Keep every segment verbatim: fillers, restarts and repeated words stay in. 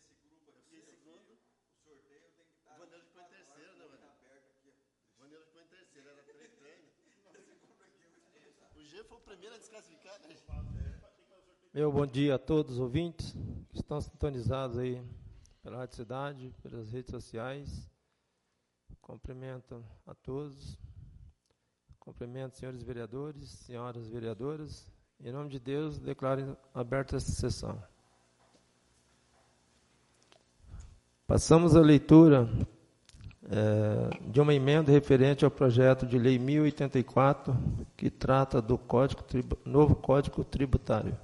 Meu bom dia a todos os ouvintes que estão sintonizados aí pela Rádio Cidade, pelas redes sociais. Cumprimento a todos. Cumprimento senhores vereadores, senhoras vereadoras. Em nome de Deus, declaro aberta essa sessão. Passamos a leitura é, de uma emenda referente ao projeto de lei mil e oitenta e quatro, que trata do código, novo Código Tributário.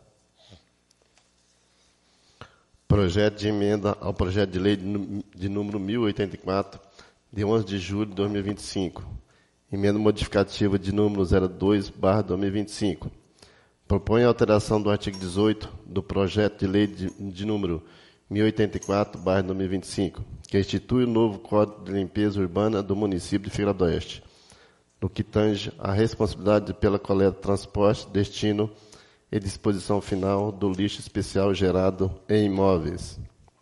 Projeto de emenda ao projeto de lei de número mil e oitenta e quatro, de onze de julho de dois mil e vinte e cinco. Emenda modificativa de número zero dois barra dois mil e vinte e cinco. Propõe a alteração do artigo dezoito do projeto de lei de, de número mil e oitenta e quatro barra dois mil e vinte e cinco, que institui o novo Código de Limpeza Urbana do município de Figueiró do Oeste, no que tange a responsabilidade pela coleta, transporte, destino e disposição final do lixo especial gerado em imóveis.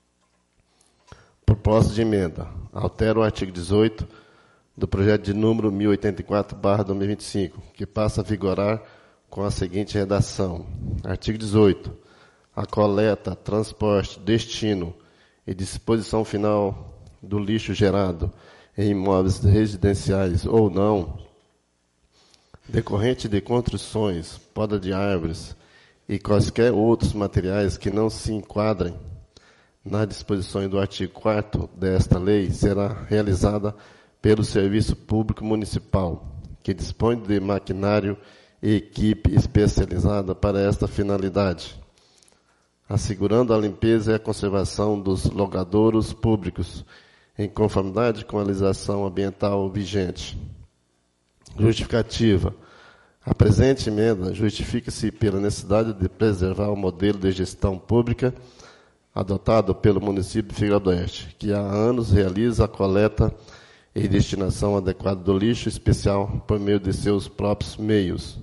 Proposta de emenda. Altera o artigo dezoito do projeto de número mil e oitenta e quatro barra dois mil e vinte e cinco, que passa a vigorar com a seguinte redação. Artigo dezoito. A coleta, transporte, destino e disposição final do lixo gerado em imóveis residenciais ou não, decorrente de construções, poda de árvores e quaisquer outros materiais que não se enquadrem nas disposições do artigo quarto desta lei, será realizada pelo Serviço Público Municipal, que dispõe de maquinário e equipe especializada para esta finalidade, assegurando a limpeza e a conservação dos logradouros públicos, em conformidade com a legislação ambiental vigente. Justificativa. A presente emenda justifica-se pela necessidade de preservar o modelo de gestão pública adotado pelo município de Figueiró do Oeste, que há anos realiza a coleta e destinação adequada do lixo especial por meio de seus próprios meios.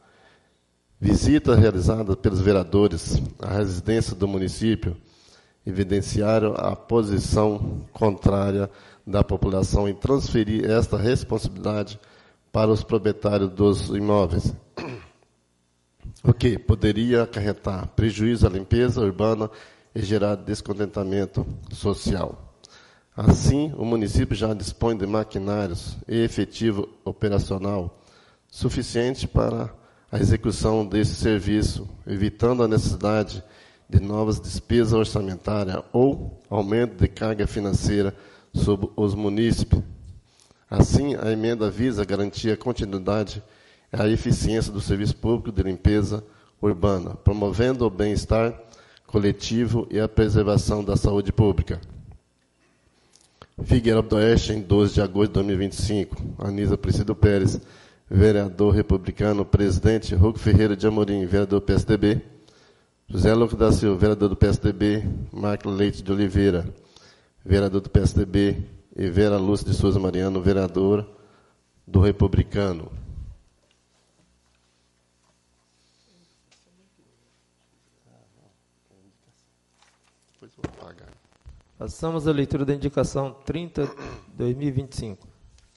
Visita realizada pelos vereadores à residência do município evidenciaram a posição contrária da população em transferir esta responsabilidade para os proprietários dos imóveis, o que poderia acarretar prejuízo à limpeza urbana e gerar descontentamento social. Assim, o município já dispõe de maquinários e efetivo operacional suficiente para a execução desse serviço, evitando a necessidade de novas despesas orçamentárias ou aumento de carga financeira sobre os munícipes. Assim, a emenda visa garantir a continuidade e a eficiência do serviço público de limpeza urbana, promovendo o bem-estar coletivo e a preservação da saúde pública. Figueiró do Oeste, em doze de agosto de dois mil e vinte e cinco. Anísio Priscílio Pérez, vereador republicano, presidente Hugo Ferreira de Amorim, vereador do P S D B. José Lucas da Silva, vereador do P S D B. Marco Leite de Oliveira, vereador do P S D B. E Vera Lúcia de Souza Mariano, vereador do Republicano. Depois vou pagar. Passamos à leitura da indicação trinta de dois mil e vinte e cinco.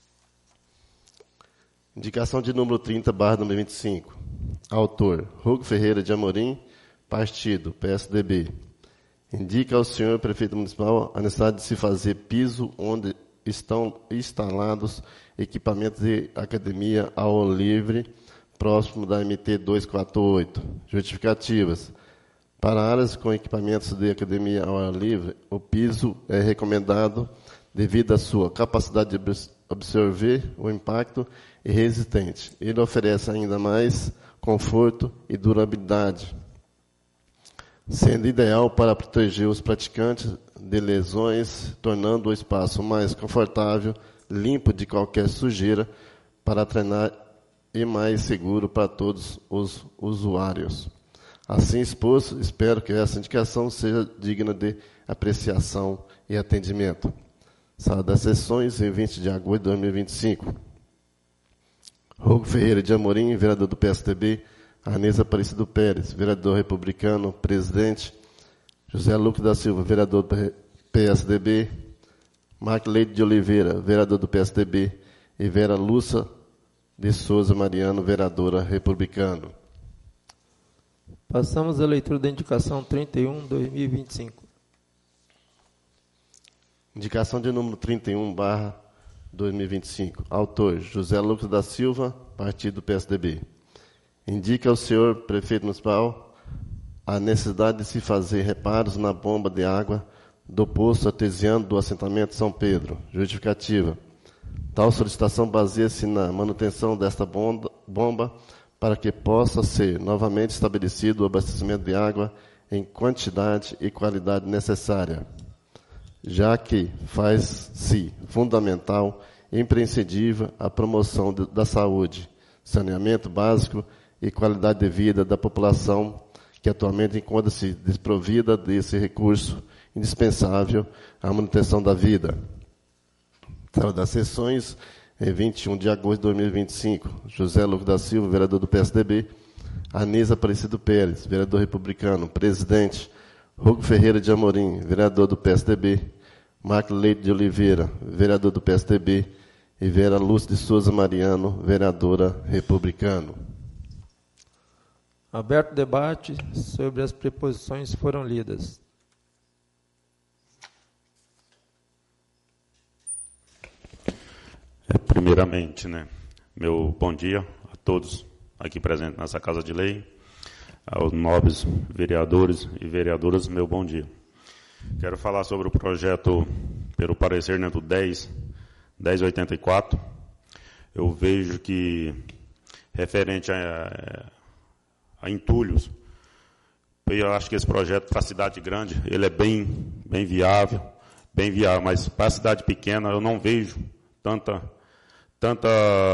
Indicação de número trinta, barra dois mil e vinte e cinco. Autor, Hugo Ferreira de Amorim, partido, P S D B. Indica ao senhor prefeito municipal a necessidade de se fazer piso onde estão instalados equipamentos de academia ao livre, próximo da M T duzentos e quarenta e oito. Justificativas. Para áreas com equipamentos de academia ao ar livre, o piso é recomendado devido à sua capacidade de absorver o impacto e resistente. Ele oferece ainda mais conforto e durabilidade, sendo ideal para proteger os praticantes de lesões, tornando o espaço mais confortável, limpo de qualquer sujeira para treinar e mais seguro para todos os usuários. Assim exposto, espero que essa indicação seja digna de apreciação e atendimento. Sala das Sessões, em vinte de agosto de dois mil e vinte e cinco. Hugo Ferreira de Amorim, vereador do P S D B. Anísio Aparecido Pérez, vereador republicano, presidente José Lucas da Silva, vereador do P S D B. Mark Leite de Oliveira, vereador do P S D B. E Vera Lúcia de Souza Mariano, vereadora republicano. Passamos à leitura da indicação trinta e um, dois mil e vinte e cinco. Indicação de número trinta e um, barra dois mil e vinte e cinco. Autor, José Lucas da Silva, partido do P S D B. Indica ao senhor prefeito municipal a necessidade de se fazer reparos na bomba de água do poço artesiano do assentamento São Pedro. Justificativa. Tal solicitação baseia-se na manutenção desta bomba para que possa ser novamente estabelecido o abastecimento de água em quantidade e qualidade necessária, já que faz-se fundamental e imprescindível a promoção de, da saúde, saneamento básico e qualidade de vida da população que atualmente encontra-se desprovida desse recurso indispensável à manutenção da vida. Sala das sessões, em vinte e um de agosto de dois mil e vinte e cinco. José Lucas da Silva, vereador do P S D B. Anísia Aparecido Pérez, vereador republicano. Presidente, Hugo Ferreira de Amorim, vereador do P S D B. Marco Leite de Oliveira, vereador do P S D B. E Vera Lúcia de Souza Mariano, vereadora republicano. Aberto o debate sobre as preposições foram lidas. É, primeiramente, né, meu bom dia a todos aqui presentes nessa Casa de Lei, aos nobres vereadores e vereadoras, meu bom dia. Quero falar sobre o projeto, pelo parecer, né, do dez mil oitenta e quatro. Eu vejo que, referente a, a entulhos, eu acho que esse projeto, para a cidade grande, ele é bem, bem viável, bem viável, mas para a cidade pequena eu não vejo tanta... tanta,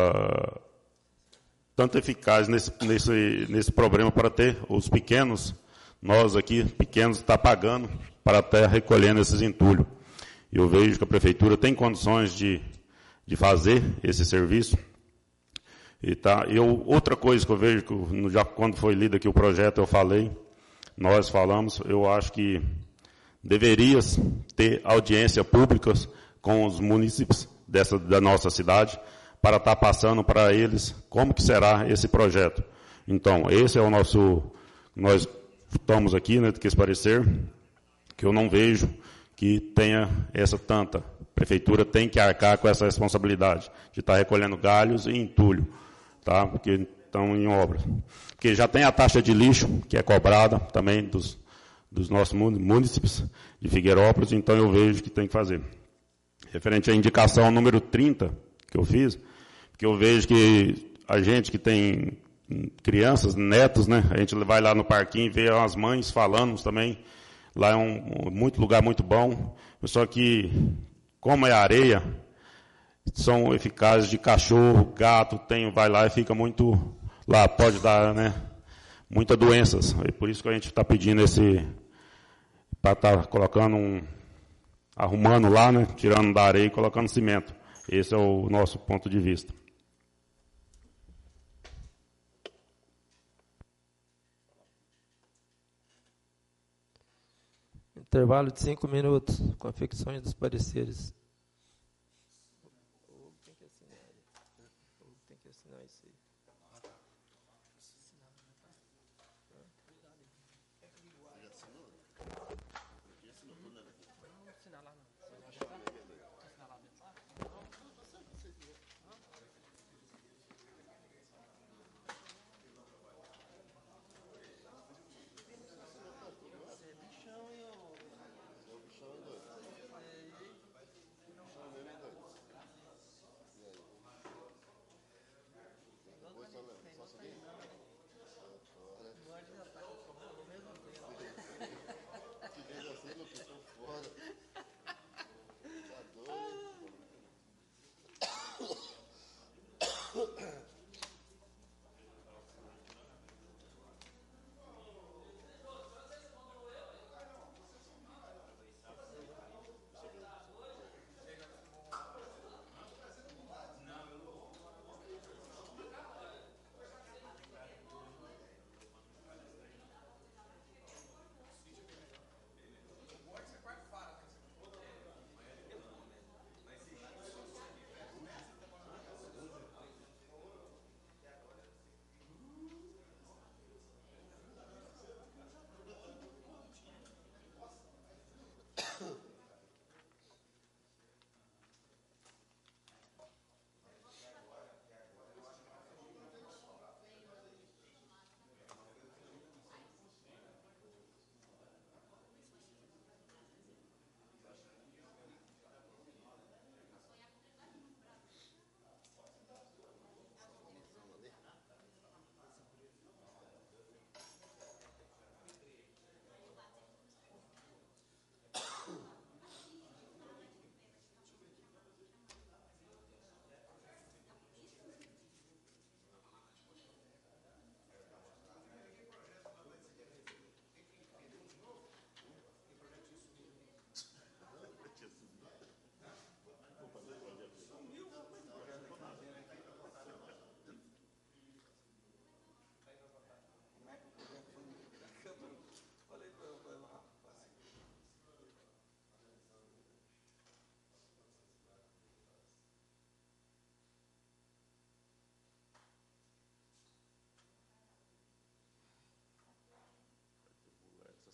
tanta eficácia nesse, nesse, nesse problema para ter os pequenos, nós aqui, pequenos, está pagando para estar recolhendo esses entulhos. Eu vejo que a prefeitura tem condições de, de fazer esse serviço. E tá, eu, outra coisa que eu vejo, que já quando foi lido aqui o projeto, eu falei, nós falamos, eu acho que deveria ter audiência pública com os munícipes dessa, da nossa cidade, para estar passando para eles como que será esse projeto. Então, esse é o nosso... Nós estamos aqui, né, que esse parecer, que eu não vejo que tenha essa tanta. A prefeitura tem que arcar com essa responsabilidade de estar recolhendo galhos e entulho, tá? Porque estão em obra. Porque já tem a taxa de lixo, que é cobrada também dos, dos nossos munícipes de Figueirópolis, então eu vejo que tem que fazer. Referente à indicação número trinta, que eu fiz, porque eu vejo que a gente que tem crianças, netos, né, a gente vai lá no parquinho e vê as mães falando também, lá é um, um muito lugar muito bom, só que, como é areia, são eficazes de cachorro, gato, tem, vai lá e fica muito, lá pode dar, né, muitas doenças, é por isso que a gente está pedindo esse, para estar tá colocando um, arrumando lá, né, tirando da areia e colocando cimento. Esse é o nosso ponto de vista. Intervalo de cinco minutos, confecções dos pareceres. Tem que assinar, tem que assinar isso aí.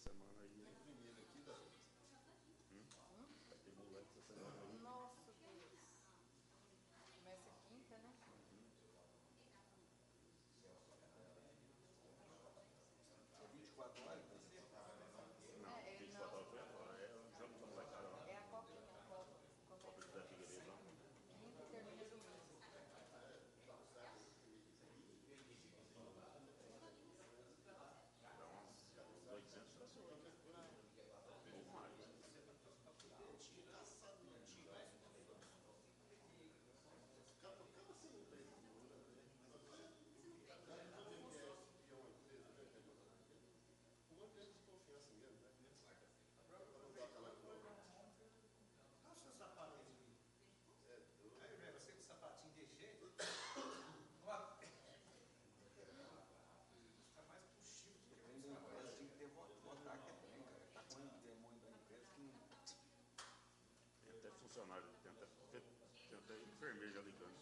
semana aí. Hum? Vai ter moleque essa semana aí. Nossa, Deus. Começa quinta, né? É vinte e quatro horas? Não, É, vinte e não. quatro horas foi agora. É um jogo da molecada lá. É a copinha, a copa. Copa de Zé Figueiredo lá. Quinta e termina domingo. Dá uns oitocentos pessoas. Ou mais. Seu sapatinho. Aí, velho, você com o sapatinho de jeito. Fica mais possível do que o sapatinho. Tem que ter votar que é bem, cara. Tá com o demônio da empresa que não. Tem até funcionário, tem até, tem, tem até enfermeiro já ligando.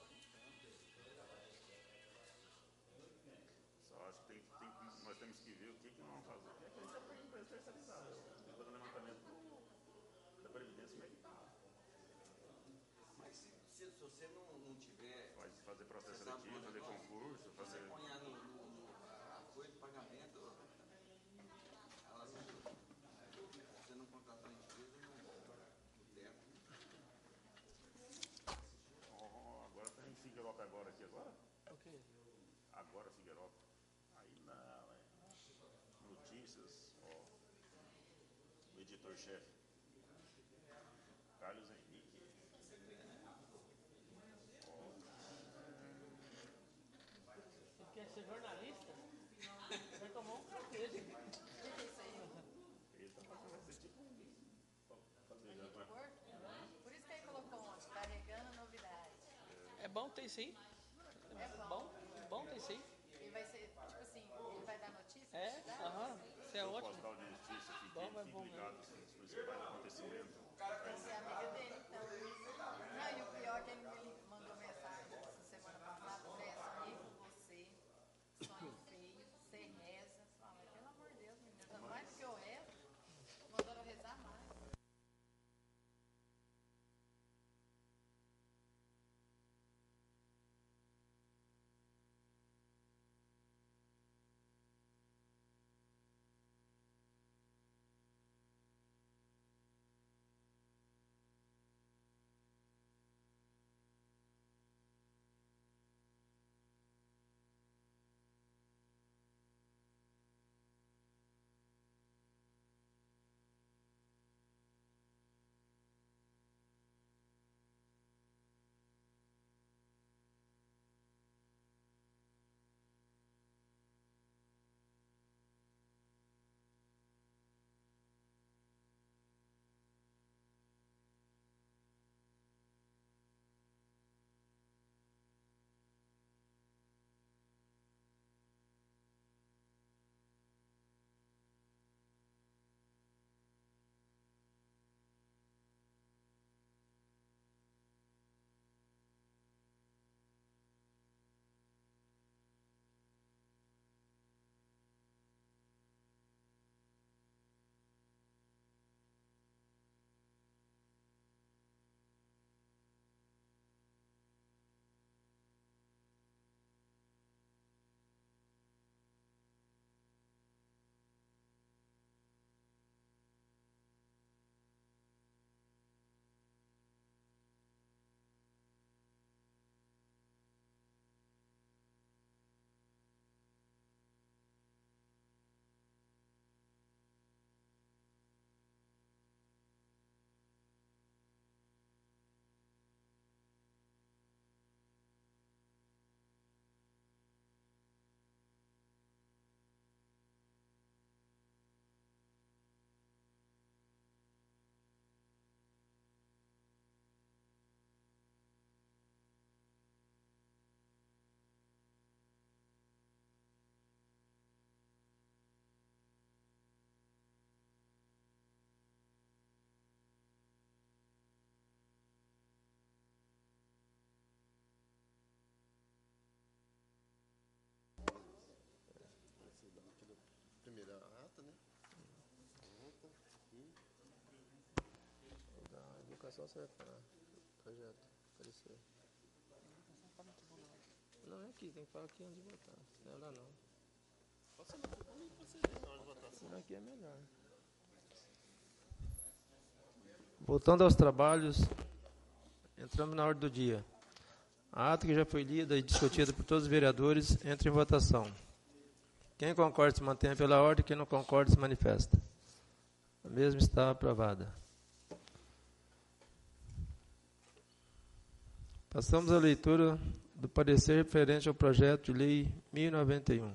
Só acho que tem, tem, nós temos que ver o que, que nós vamos fazer. É que a gente já tem empresa terceirizada. Tem que fazer um levantamento da Previdência, como é que tá? Mas se, se, se você não, não tiver. Vai fazer processo Você sabe seletivo, um fazer negócio? concurso, Você fazer. põe no, no, no, a folha de pagamento, ela se ajuda. Você não contratar uma empresa, não no tempo. Oh, agora tem Figueiropa agora aqui agora? Ok. Agora Figueiropa. Aí não, é. Notícias, ó. O editor-chefe. Carlos Henrique. Ele quer ser jornalista? Vai tomar um café. O que é isso aí? Ele tá fazendo esse tipo um. Fazer já, vai. Porto? Por isso que ele colocou ontem, carregando novidade. É bom ter isso aí? É bom. Bom? Bom ter isso aí? Ele vai ser, tipo assim, ele vai dar notícia? É? Tá? Aham. Isso é O ótimo. portal de justiça, fique, Bom, vai fique bom ligado assim, nos principais acontecimentos. Você é amiga dele, então. Não, e o pior é que ele me mandou mensagem essa semana passada, falei, sonhei com você, sonho feio, você reza. Fala, pelo amor de Deus, menina, mais do que eu rezo, mandaram rezar mais. Da educação serve para projeto, parecer. Não, é aqui, tem que falar aqui antes de votar. Não é lá não. Pode ser, pode ser na hora de votação. Aqui é melhor. Voltando aos trabalhos, entramos na ordem do dia. A ata que já foi lida e discutida por todos os vereadores entra em votação. Quem concorda se mantenha pela ordem, quem não concorda se manifesta. A mesma está aprovada. Passamos à leitura do parecer referente ao projeto de lei mil e noventa e um.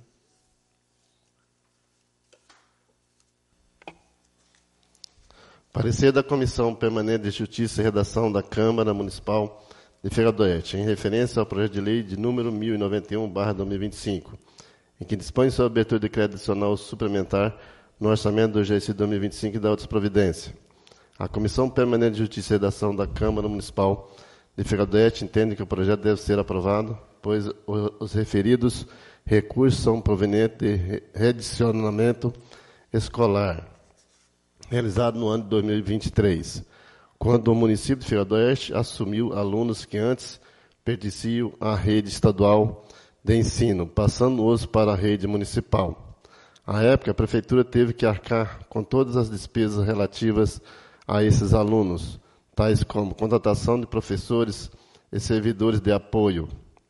Parecer da Comissão Permanente de Justiça e Redação da Câmara Municipal de Feira do Oeste, em referência ao projeto de lei de número mil e noventa e um barra dois mil e vinte e cinco, em que dispõe sobre a abertura de crédito adicional suplementar no orçamento do exercício dois mil e vinte e cinco e da outras providências. A Comissão Permanente de Justiça e Redação da Câmara Municipal de Feira do Oeste entende que o projeto deve ser aprovado, pois os referidos recursos são provenientes de redicionamento escolar, realizado no ano de dois mil e vinte e três, quando o município de Feira do Oeste assumiu alunos que antes pertenciam à rede estadual de ensino, passando-os para a rede municipal. À época, a Prefeitura teve que arcar com todas as despesas relativas a esses alunos, tais como contratação de professores e servidores de apoio,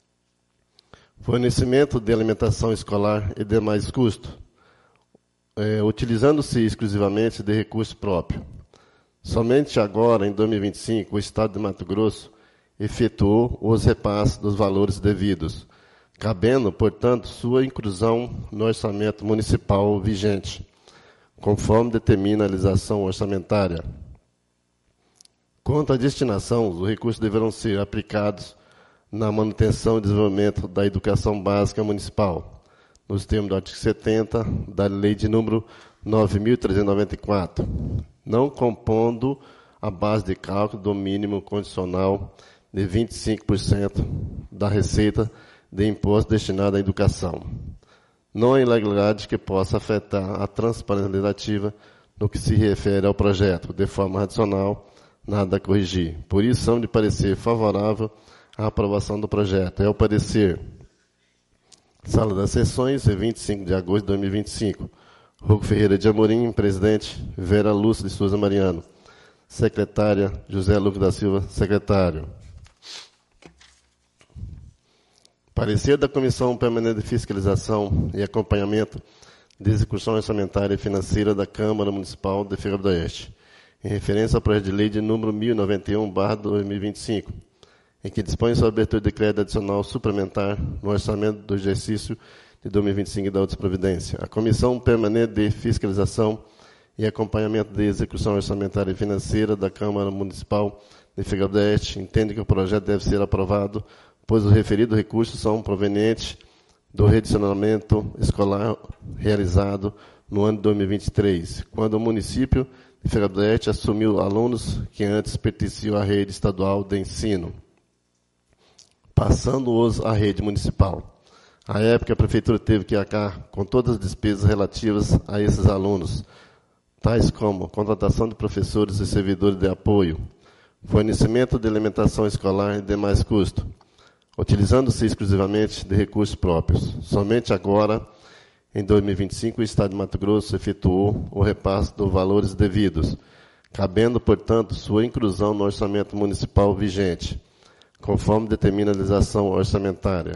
fornecimento de alimentação escolar e demais custos, é, utilizando-se exclusivamente de recurso próprio. Somente agora, em dois mil e vinte e cinco, o Estado de Mato Grosso efetuou os repasses dos valores devidos, cabendo, portanto, sua inclusão no orçamento municipal vigente, conforme determina a legislação orçamentária. Quanto à destinação, os recursos deverão ser aplicados na manutenção e desenvolvimento da educação básica municipal, nos termos do artigo setenta da Lei de número nove mil trezentos e noventa e quatro, não compondo a base de cálculo do mínimo condicional de vinte e cinco por cento da receita de imposto destinado à educação. Não há ilegalidade que possa afetar a transparência legislativa no que se refere ao projeto, de forma adicional, nada a corrigir. Por isso, são de parecer favorável à aprovação do projeto. É o parecer. Sala das Sessões, vinte e cinco de agosto de dois mil e vinte e cinco. Hugo Ferreira de Amorim, presidente. Vera Lúcia de Souza Mariano. Secretária, José Lucas da Silva, secretário. Parecer da Comissão Permanente de Fiscalização e Acompanhamento de Execução Orçamentária e Financeira da Câmara Municipal de Feira do Oeste, em referência ao projeto de lei de número mil e noventa e um barra dois mil e vinte e cinco, em que dispõe sobre a abertura de crédito adicional suplementar no orçamento do exercício de dois mil e vinte e cinco e da outra providência. A Comissão Permanente de Fiscalização e Acompanhamento de Execução Orçamentária e Financeira da Câmara Municipal de Feira do Oeste entende que o projeto deve ser aprovado, pois os referidos recursos são provenientes do redicionamento escolar realizado no ano de dois mil e vinte e três, quando o município de Feira do Oeste assumiu alunos que antes pertenciam à rede estadual de ensino, passando-os à rede municipal. À época, a Prefeitura teve que arcar com todas as despesas relativas a esses alunos, tais como contratação de professores e servidores de apoio, fornecimento de alimentação escolar e demais custos, utilizando-se exclusivamente de recursos próprios. Somente agora, em dois mil e vinte e cinco, o Estado de Mato Grosso efetuou o repasse dos valores devidos, cabendo, portanto, sua inclusão no orçamento municipal vigente, conforme determina a legislação orçamentária.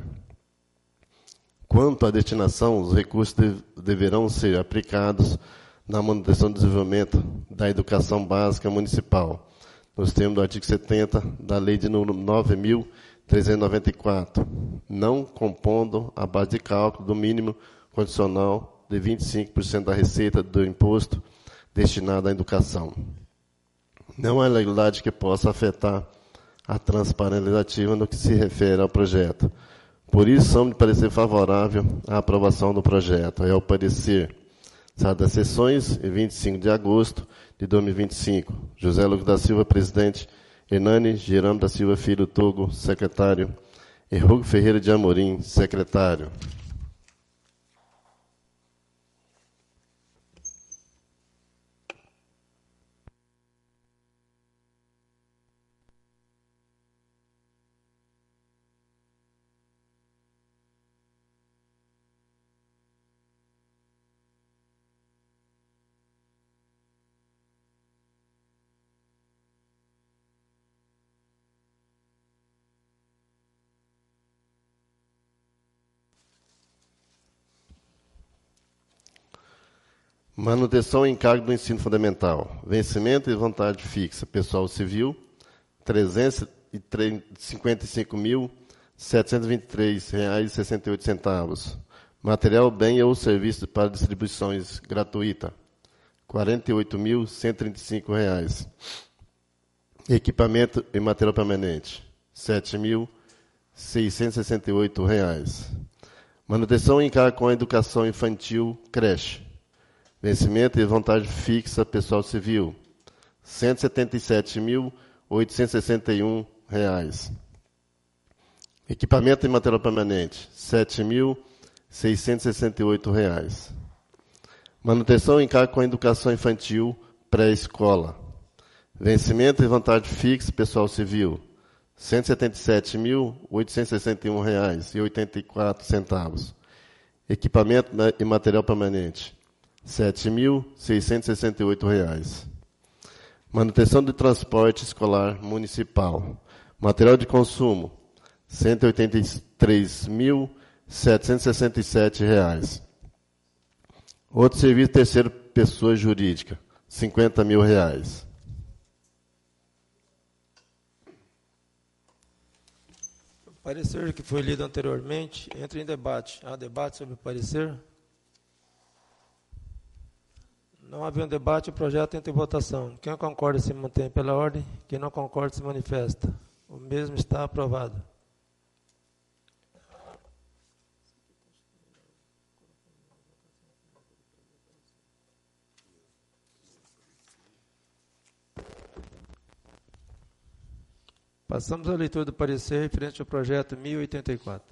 Quanto à destinação, os recursos de, deverão ser aplicados na manutenção e desenvolvimento da educação básica municipal, nos termos do artigo setenta da Lei de número nove mil trezentos e noventa e quatro, não compondo a base de cálculo do mínimo condicional de vinte e cinco por cento da receita do imposto destinado à educação. Não há ilegalidade que possa afetar a transparência legislativa no que se refere ao projeto. Por isso, somos de parecer favorável à aprovação do projeto. É o parecer. Sala das Sessões, vinte e cinco de agosto de dois mil e vinte e cinco. José Lucas da Silva, presidente. Hernani Geramo da Silva Filho Togo, secretário. E Hugo Ferreira de Amorim, secretário. Manutenção e encargo do ensino fundamental. Vencimento e vontade fixa. Pessoal civil, trezentos e cinquenta e cinco mil, setecentos e vinte e três reais e sessenta e oito centavos. Material, bem ou serviço para distribuições gratuita, quarenta e oito mil, cento e trinta e cinco reais. Equipamento e material permanente, sete mil, seiscentos e sessenta e oito reais. Manutenção e encargo com a educação infantil, creche. Vencimento e vontade fixa, pessoal civil, cento e setenta e sete mil, oitocentos e sessenta e um reais. Equipamento e material permanente, sete mil, seiscentos e sessenta e oito reais. Manutenção e encargo com a educação infantil, pré-escola. Vencimento e vontade fixa, pessoal civil, cento e setenta e sete mil, oitocentos e sessenta e um reais e oitenta e quatro centavos. Equipamento e material permanente, sete mil, seiscentos e sessenta e oito reais. Manutenção do transporte escolar municipal. Material de consumo, cento e oitenta e três mil, setecentos e sessenta e sete reais. Outro serviço terceiro pessoa jurídica, cinquenta mil reais. O parecer que foi lido anteriormente entra em debate. Há debate sobre o parecer? Não havendo debate, o projeto entra em votação. Quem concorda se mantém pela ordem, quem não concorda se manifesta. O mesmo está aprovado. Passamos à leitura do parecer referente ao projeto mil e oitenta e quatro.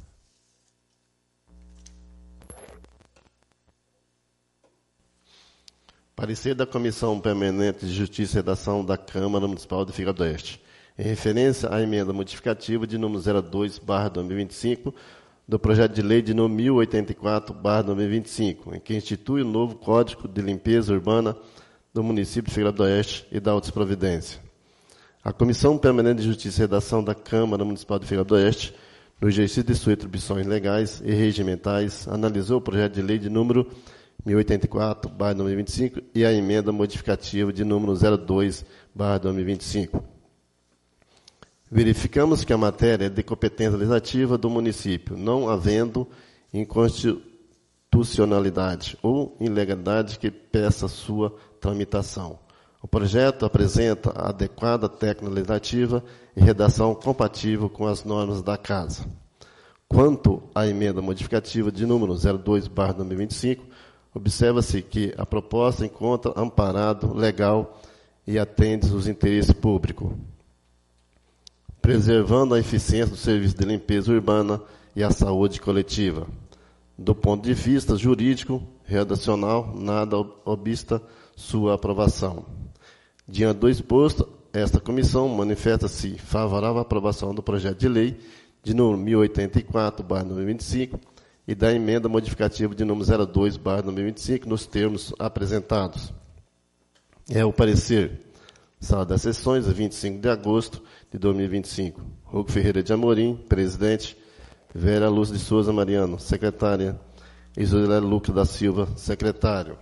Parecer da Comissão Permanente de Justiça e Redação da Câmara Municipal de Figueira do Oeste, em referência à emenda modificativa de número zero dois barra dois mil e vinte e cinco do projeto de lei de número mil e oitenta e quatro barra dois mil e vinte e cinco, em que institui o novo Código de Limpeza Urbana do município de Figueira do Oeste e da outras providências. A Comissão Permanente de Justiça e Redação da Câmara Municipal de Figueira do Oeste, no exercício de suas atribuições legais e regimentais, analisou o projeto de lei de número mil e oitenta e quatro barra dois mil e vinte e cinco e a emenda modificativa de número zero dois barra dois mil e vinte e cinco. Verificamos que a matéria é de competência legislativa do município, não havendo inconstitucionalidade ou ilegalidade que peça sua tramitação. O projeto apresenta a adequada técnica legislativa e redação compatível com as normas da Casa. Quanto à emenda modificativa de número zero dois barra dois mil e vinte e cinco, observa-se que a proposta encontra amparado legal e atende os interesses públicos, preservando a eficiência do serviço de limpeza urbana e a saúde coletiva. Do ponto de vista jurídico, redacional, nada obsta sua aprovação. Diante do exposto, esta comissão manifesta-se favorável à aprovação do projeto de lei de número mil e oitenta e quatro barra dois mil e vinte e cinco e da emenda modificativa de número zero dois barra dois mil e vinte e cinco nos termos apresentados. É o parecer. Sala das Sessões, vinte e cinco de agosto de dois mil e vinte e cinco. Hugo Ferreira de Amorim, presidente. Vera Luz de Souza Mariano, secretária. E José Lucas da Silva, secretário.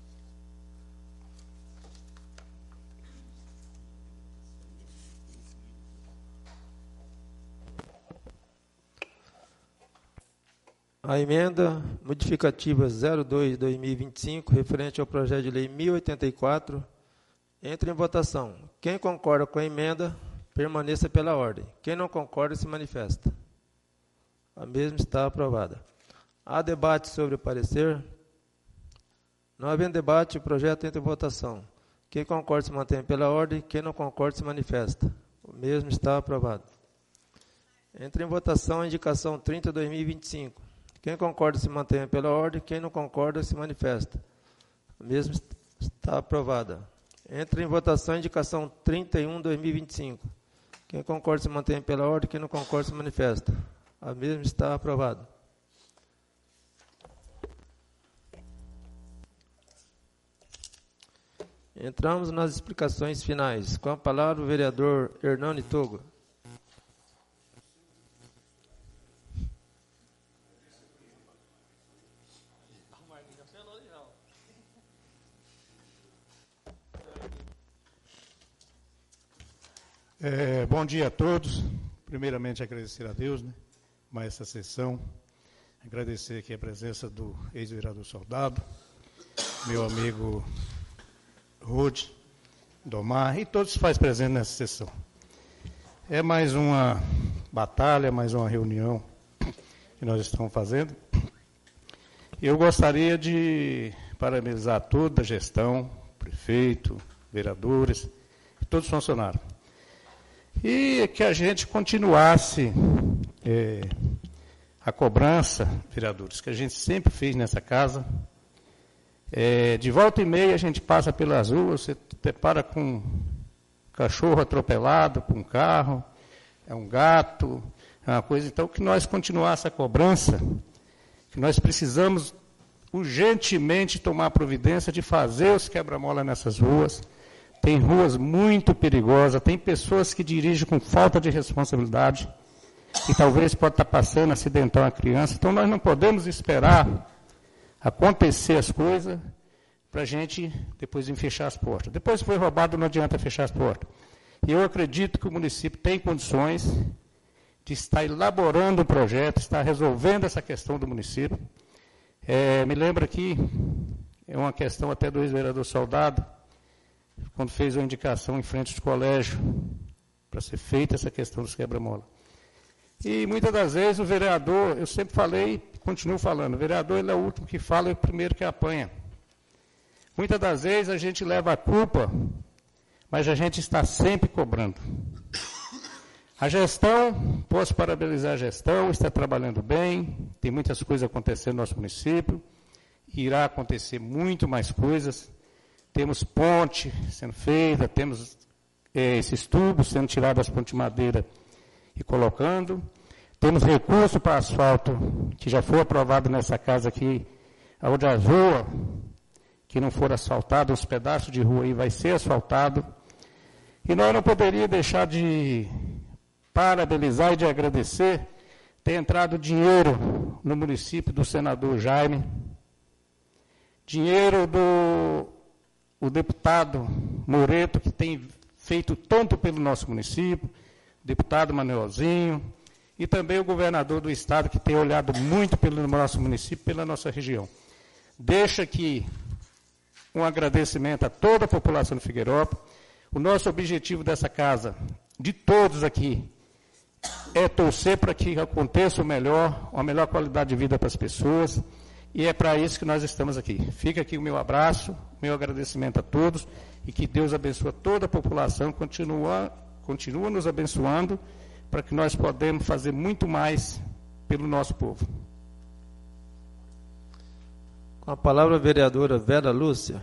A emenda modificativa zero dois barra dois mil e vinte e cinco, referente ao projeto de lei mil e oitenta e quatro, entra em votação. Quem concorda com a emenda, permaneça pela ordem. Quem não concorda, se manifesta. A mesma está aprovada. Há debate sobre o parecer? Não havendo debate, o projeto entra em votação. Quem concorda, se mantém pela ordem. Quem não concorda, se manifesta. O mesmo está aprovado. Entra em votação a indicação trinta barra dois mil e vinte e cinco. Quem concorda se mantém pela ordem, quem não concorda se manifesta. A mesma está aprovada. Entra em votação a indicação trinta e um barra dois mil e vinte e cinco. Quem concorda se mantém pela ordem, quem não concorda se manifesta. A mesma está aprovada. Entramos nas explicações finais. Com a palavra o vereador Hernani Togo. É, bom dia a todos. Primeiramente, agradecer a Deus, né, mais essa sessão. Agradecer aqui a presença do ex-vereador Soldado, meu amigo Rude, Domar e todos que fazem presente nessa sessão. É mais uma batalha, mais uma reunião que nós estamos fazendo. Eu gostaria de parabenizar toda a gestão, prefeito, vereadores e todos os funcionários. E que a gente continuasse é, a cobrança, vereadores, que a gente sempre fez nessa casa. É, de volta e meia a gente passa pelas ruas, você depara com um cachorro atropelado por um carro, é um gato, é uma coisa. Então, que nós continuasse a cobrança, que nós precisamos urgentemente tomar providência de fazer os quebra-mola nessas ruas. Tem ruas muito perigosas, tem pessoas que dirigem com falta de responsabilidade e talvez pode estar passando, acidentar uma criança. Então, nós não podemos esperar acontecer as coisas para a gente depois vir fechar as portas. Depois que foi roubado, não adianta fechar as portas. E eu acredito que o município tem condições de estar elaborando um projeto, estar resolvendo essa questão do município. É, me lembro aqui, é uma questão até do ex-vereador Soldado, quando fez uma indicação em frente do colégio, para ser feita essa questão dos quebra-mola. E muitas das vezes o vereador, eu sempre falei, continuo falando, o vereador ele é o último que fala e o primeiro que apanha. Muitas das vezes a gente leva a culpa, mas a gente está sempre cobrando. A gestão, posso parabenizar a gestão, está trabalhando bem, tem muitas coisas acontecendo no nosso município, irá acontecer muito mais coisas. Temos ponte sendo feita, temos é, esses tubos sendo tirados das pontes de madeira e colocando. Temos recurso para asfalto, que já foi aprovado nessa casa aqui, onde a rua, que não for asfaltada, os pedaços de rua aí vai ser asfaltado. E nós não poderíamos deixar de parabenizar e de agradecer ter entrado dinheiro no município do senador Jaime, dinheiro do o deputado Moreto, que tem feito tanto pelo nosso município, deputado Manuelzinho, e também o governador do estado, que tem olhado muito pelo nosso município, pela nossa região. Deixa aqui um agradecimento a toda a população de Figueirópolis. O nosso objetivo dessa casa, de todos aqui, é torcer para que aconteça o melhor, a melhor qualidade de vida para as pessoas, e é para isso que nós estamos aqui. Fica aqui o meu abraço, meu agradecimento a todos, e que Deus abençoe toda a população, continua, continua nos abençoando, para que nós podemos fazer muito mais pelo nosso povo. Com a palavra a vereadora Vera Lúcia.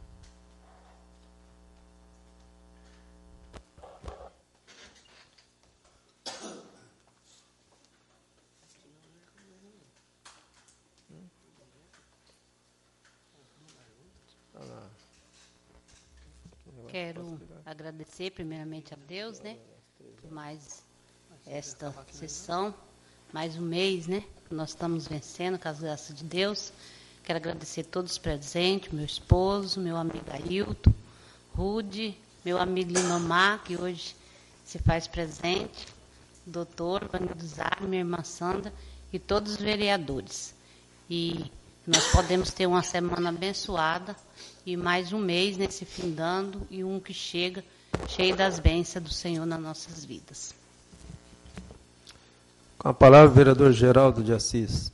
Quero agradecer primeiramente a Deus, né, por mais esta sessão, mais um mês, né, que nós estamos vencendo, com as graças de Deus. Quero agradecer a todos os presentes, meu esposo, meu amigo Ailton, Rude, meu amigo Linomar, que hoje se faz presente, o doutor Vanildo Zago, minha irmã Sandra, e todos os vereadores. E nós podemos ter uma semana abençoada e mais um mês nesse findando e um que chega cheio das bênçãos do Senhor nas nossas vidas. Com a palavra, o vereador Geraldo de Assis.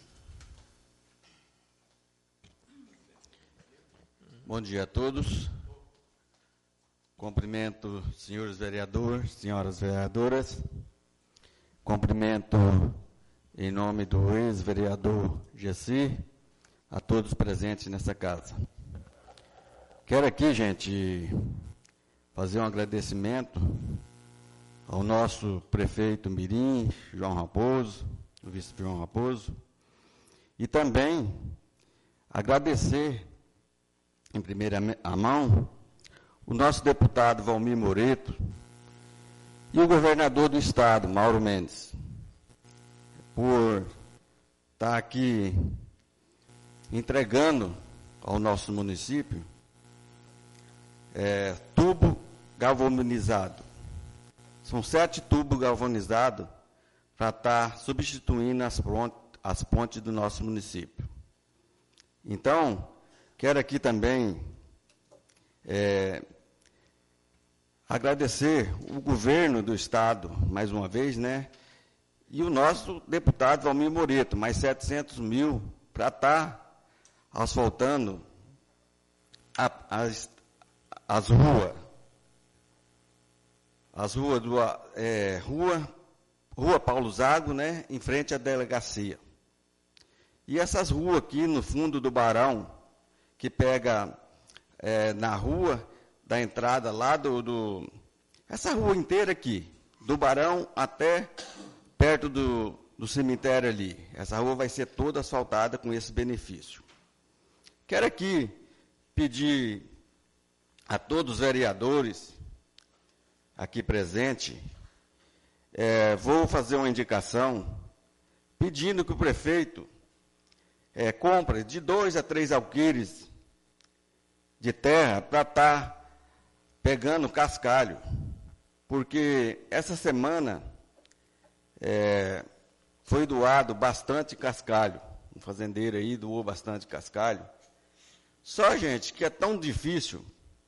Bom dia a todos. Cumprimento senhores vereadores, senhoras vereadoras. Cumprimento em nome do ex-vereador Gessi, a todos presentes nessa casa. Quero aqui, gente, fazer um agradecimento ao nosso prefeito Mirim, João Raposo, o vice João Raposo, e também agradecer, em primeira mão, o nosso deputado Valmir Moreto e o governador do estado, Mauro Mendes, por estar aqui entregando ao nosso município é, tubo galvanizado. São sete tubos galvanizados para estar substituindo as pontes, as pontes do nosso município. Então, quero aqui também é, agradecer o governo do Estado, mais uma vez, né? E o nosso deputado Valmir Moreto, mais setecentos mil para estar asfaltando a, as, as ruas. As ruas do é, rua, rua Paulo Zago, né? Em frente à delegacia. E essas ruas aqui no fundo do Barão, que pega é, na rua da entrada lá do, do... Essa rua inteira aqui, do Barão até perto do, do cemitério ali. Essa rua vai ser toda asfaltada com esse benefício. Quero aqui pedir a todos os vereadores aqui presentes, é, vou fazer uma indicação pedindo que o prefeito é, compre de dois a três alqueires de terra para estar pegando cascalho, porque essa semana é, foi doado bastante cascalho, um fazendeiro aí doou bastante cascalho. Só, gente, que é tão difícil,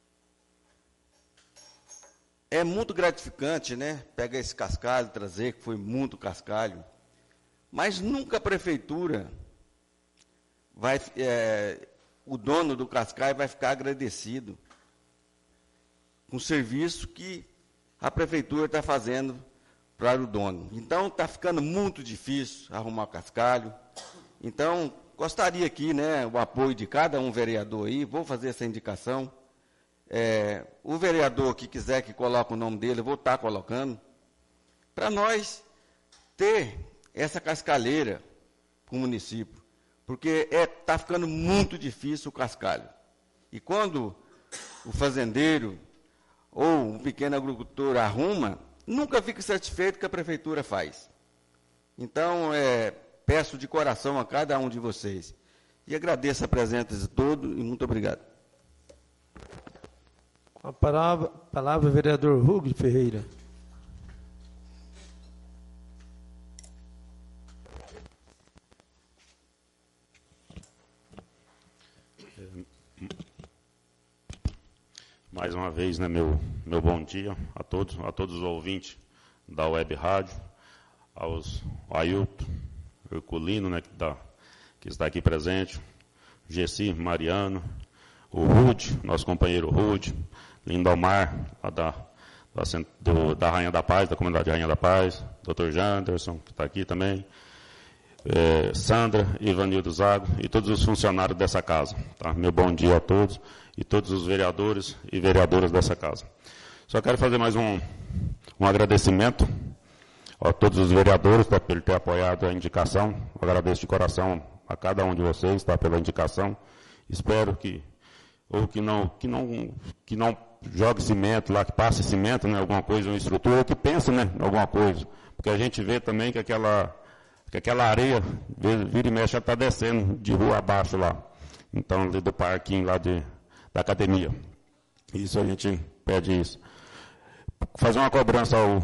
é muito gratificante, né, pegar esse cascalho, trazer, que foi muito cascalho, mas nunca a prefeitura vai, é, o dono do cascalho vai ficar agradecido com o serviço que a prefeitura está fazendo para o dono. Então, está ficando muito difícil arrumar o cascalho. Então, gostaria aqui, né, o apoio de cada um vereador aí, vou fazer essa indicação. É, o vereador que quiser que coloque o nome dele, eu vou estar colocando, para nós ter essa cascalheira para o município, porque está é, tá ficando muito difícil o cascalho. E quando o fazendeiro ou um pequeno agricultor arruma, nunca fica satisfeito com o que a prefeitura faz. Então, é, peço de coração a cada um de vocês, e agradeço a presença de todos, e muito obrigado. Com a palavra, palavra vereador Rubens Ferreira. Mais uma vez, né, meu, meu bom dia a todos, a todos os ouvintes da Web Rádio, aos ao Ailton, Herculino, né, que, tá, que está aqui presente, Gessi, Mariano, o Rude, nosso companheiro Rude, Lindomar, lá da, da, do, da Rainha da Paz, da comunidade Rainha da Paz, doutor Janderson, que está aqui também, é, Sandra, Ivanildo Zago e todos os funcionários dessa casa. Tá? Meu bom dia a todos e todos os vereadores e vereadoras dessa casa. Só quero fazer mais um, um agradecimento a todos os vereadores tá, por ter apoiado a indicação. Agradeço de coração a cada um de vocês tá, pela indicação. Espero que ou que não, que não, que não jogue cimento lá, que passe cimento, né, alguma coisa, uma estrutura, ou que pense, né, alguma coisa. Porque a gente vê também que aquela, que aquela areia, vira e mexe, já está descendo de rua abaixo lá. Então, ali do parquinho lá de, da academia. Isso a gente pede isso. Fazer uma cobrança ao,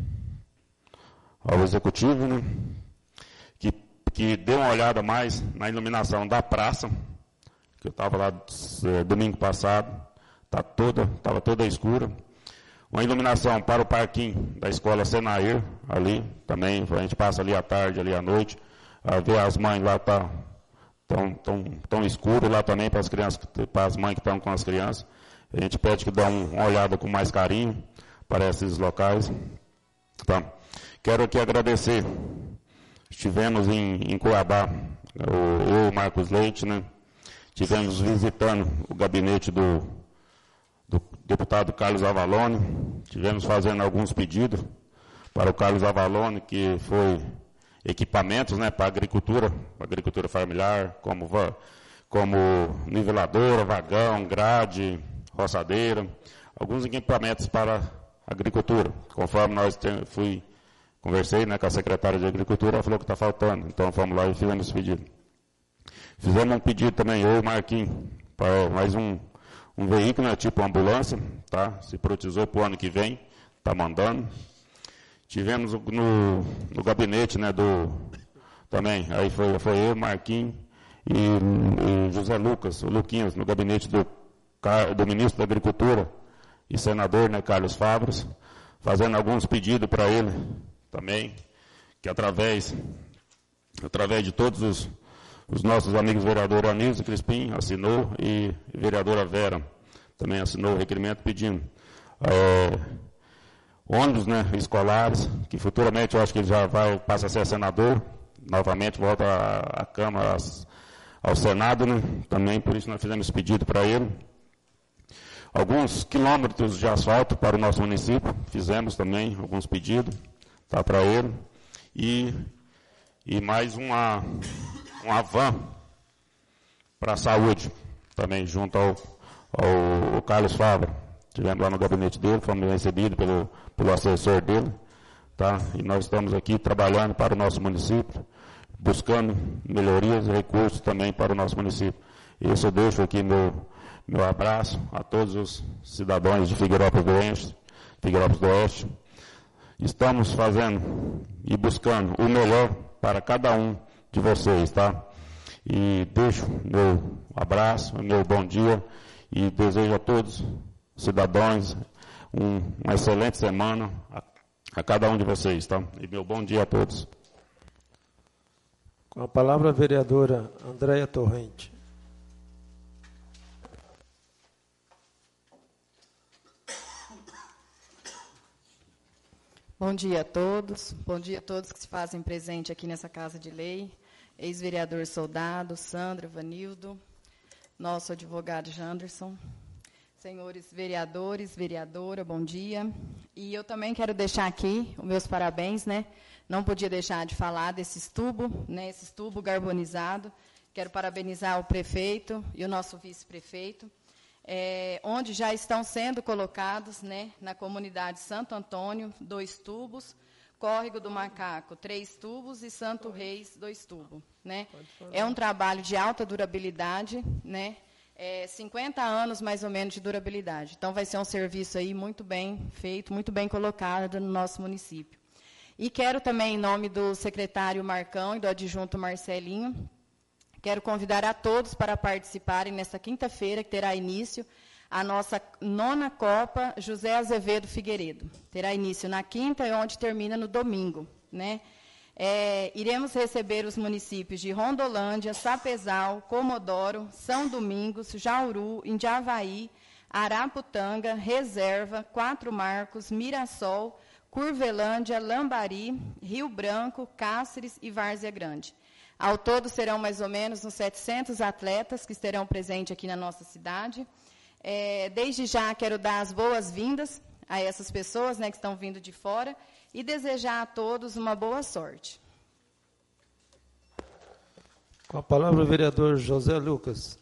ao executivo, né, que, que dê uma olhada mais na iluminação da praça, que eu estava lá é, domingo passado, tá toda, estava toda escura. Uma iluminação para o parquinho da escola Senair, ali também, a gente passa ali à tarde, ali à noite, a ver as mães lá tá tão, tão, tão escuro lá também para as crianças, para as mães que estão com as crianças. A gente pede que dê um, uma olhada com mais carinho para esses locais. Tá. Quero aqui agradecer. Estivemos em, em Cuiabá, eu, eu, Marcos Leite, né? Estivemos visitando o gabinete do, do deputado Carlos Avalone, estivemos fazendo alguns pedidos para o Carlos Avalone, que foi equipamentos, né, para a agricultura, para a agricultura familiar, como, como niveladora, vagão, grade, roçadeira, alguns equipamentos para a agricultura. Conforme nós tem, fui, conversei, né, com a secretária de Agricultura, ela falou que está faltando, então fomos lá e fizemos esse pedido. Fizemos um pedido também, eu e o Marquinhos, para mais um, um veículo, né, tipo ambulância, tá? Se priorizou para o ano que vem, está mandando. Tivemos no, no gabinete, né, do, também, aí foi, foi eu, Marquinhos e, e José Lucas, o Luquinhas, no gabinete do, do ministro da Agricultura e senador, né, Carlos Fabros, fazendo alguns pedidos para ele também, que através, através de todos os, os nossos amigos vereadores Anísio Crispim assinou e a vereadora Vera também assinou o requerimento pedindo é, ônibus, né, escolares, que futuramente eu acho que ele já vai, passa a ser senador, novamente volta à, à Câmara, ao Senado, né, também, por isso nós fizemos esse pedido para ele. Alguns quilômetros de asfalto para o nosso município, fizemos também alguns pedidos, tá, para ele. E, e mais uma, uma van para a saúde, também junto ao, ao, ao Carlos Fabra. Estivemos lá no gabinete dele, fomos recebidos pelo, pelo assessor dele, tá? E nós estamos aqui trabalhando para o nosso município, buscando melhorias e recursos também para o nosso município. Isso eu deixo aqui meu, meu abraço a todos os cidadãos de Figueirópolis do Oeste, Figueirópolis do Oeste. Estamos fazendo e buscando o melhor para cada um de vocês, tá? E deixo meu abraço, meu bom dia e desejo a todos os cidadãos um, uma excelente semana a, a cada um de vocês, tá? E meu bom dia a todos. Com a palavra a vereadora Andréia Torrente. Bom dia a todos, bom dia a todos que se fazem presente aqui nessa Casa de Lei, ex-vereador Soldado, Sandra, Vanildo, nosso advogado Janderson, senhores vereadores, vereadora, bom dia. E eu também quero deixar aqui os meus parabéns, né? Não podia deixar de falar desse tubo, né? Esse tubo carbonizado. Quero parabenizar o prefeito e o nosso vice-prefeito. É, onde já estão sendo colocados, né, na comunidade Santo Antônio, dois tubos, Córrego do Macaco, três tubos e Santo Reis, dois tubos. Né? É um trabalho de alta durabilidade, né, é, cinquenta anos mais ou menos de durabilidade. Então, vai ser um serviço aí muito bem feito, muito bem colocado no nosso município. E quero também, em nome do secretário Marcão e do adjunto Marcelinho, quero convidar a todos para participarem nesta quinta-feira, que terá início a nossa nona Copa José Azevedo Figueiredo. Terá início na quinta e onde termina no domingo. Né? É, iremos receber os municípios de Rondolândia, Sapezal, Comodoro, São Domingos, Jauru, Indiavaí, Araputanga, Reserva, Quatro Marcos, Mirassol, Curvelândia, Lambari, Rio Branco, Cáceres e Várzea Grande. Ao todo, serão mais ou menos uns setecentos atletas que estarão presentes aqui na nossa cidade. É, desde já, quero dar as boas-vindas a essas pessoas, né, que estão vindo de fora e desejar a todos uma boa sorte. Com a palavra o vereador José Lucas.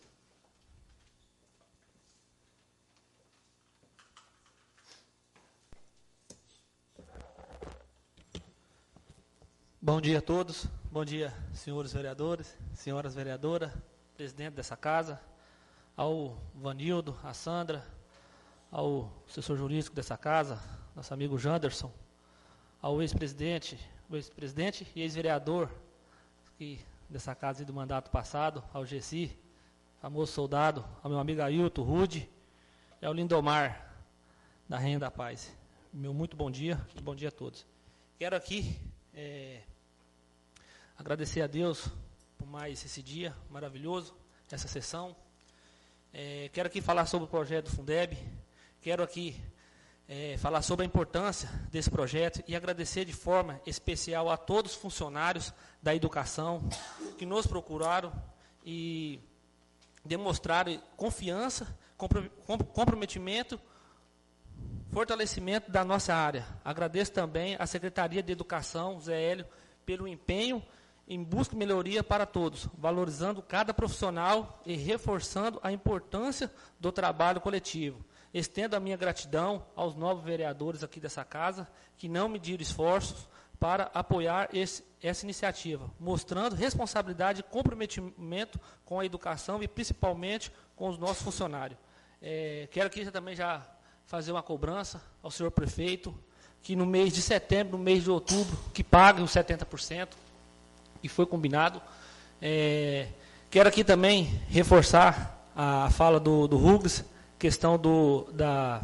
Bom dia a todos. Bom dia, senhores vereadores, senhoras vereadoras, presidente dessa casa, ao Vanildo, a Sandra, ao assessor jurídico dessa casa, nosso amigo Janderson, ao ex-presidente, o ex-presidente e ex-vereador dessa casa e do mandato passado, ao Gessi, famoso soldado, ao meu amigo Ailton, Rude, e ao Lindomar, da Rainha da Paz. Meu muito bom dia e bom dia a todos. Quero aqui é, agradecer a Deus por mais esse dia maravilhoso, essa sessão. É, quero aqui falar sobre o projeto do Fundeb. Quero aqui é, falar sobre a importância desse projeto e agradecer de forma especial a todos os funcionários da educação que nos procuraram e demonstraram confiança, comprometimento, fortalecimento da nossa área. Agradeço também à Secretaria de Educação, Zé Hélio, pelo empenho em busca de melhoria para todos, valorizando cada profissional e reforçando a importância do trabalho coletivo. Estendo a minha gratidão aos novos vereadores aqui dessa casa, que não mediram esforços para apoiar esse, essa iniciativa, mostrando responsabilidade e comprometimento com a educação e principalmente com os nossos funcionários. É, quero aqui também já fazer uma cobrança ao senhor prefeito que no mês de setembro, no mês de outubro, que pague os setenta por cento, que foi combinado. É, quero aqui também reforçar a fala do, do Ruggs, questão do, da,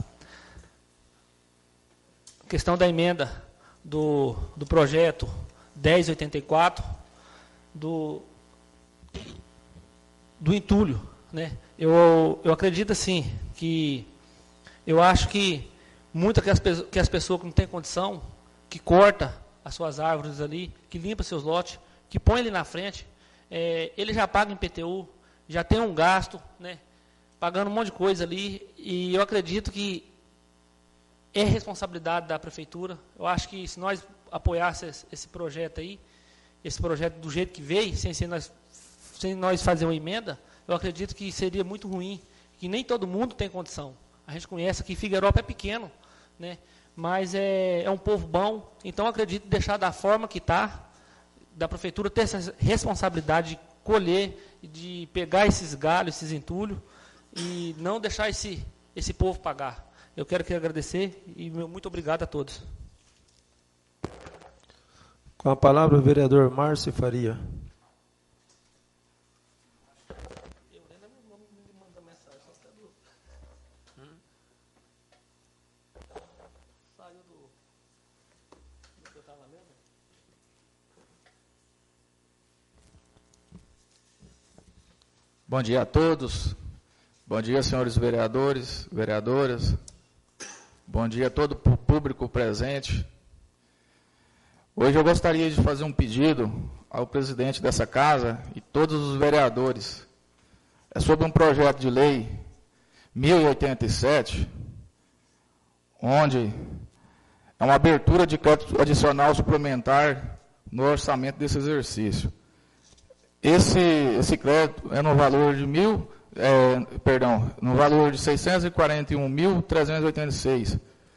questão da emenda do, do projeto dez oitenta e quatro, do, do entulho, né? Eu, eu acredito assim, que eu acho que muitas que as, que as pessoas que não têm condição, que corta as suas árvores ali, que limpa seus lotes, que põe ele na frente, é, ele já paga em P T U, já tem um gasto, né, pagando um monte de coisa ali, e eu acredito que é responsabilidade da prefeitura. Eu acho que se nós apoiássemos esse projeto aí, esse projeto do jeito que veio, sem, sem, nós, sem nós fazer uma emenda, eu acredito que seria muito ruim, que nem todo mundo tem condição. A gente conhece que Figueirópolis é pequeno, né, mas é, é um povo bom, então eu acredito deixar da forma que está, da prefeitura ter essa responsabilidade de colher, de pegar esses galhos, esses entulhos, e não deixar esse, esse povo pagar. Eu quero aqui agradecer e meu muito obrigado a todos. Com a palavra o vereador Márcio Faria. Bom dia a todos. Bom dia, senhores vereadores, vereadoras. Bom dia a todo o público presente. Hoje eu gostaria de fazer um pedido ao presidente dessa casa e todos os vereadores. É sobre um projeto de lei mil e oitenta e sete, onde é uma abertura de crédito adicional suplementar no orçamento desse exercício. Esse, esse crédito é no valor de mil, é, perdão, no valor de seiscentos e quarenta e um mil, trezentos e oitenta e seis.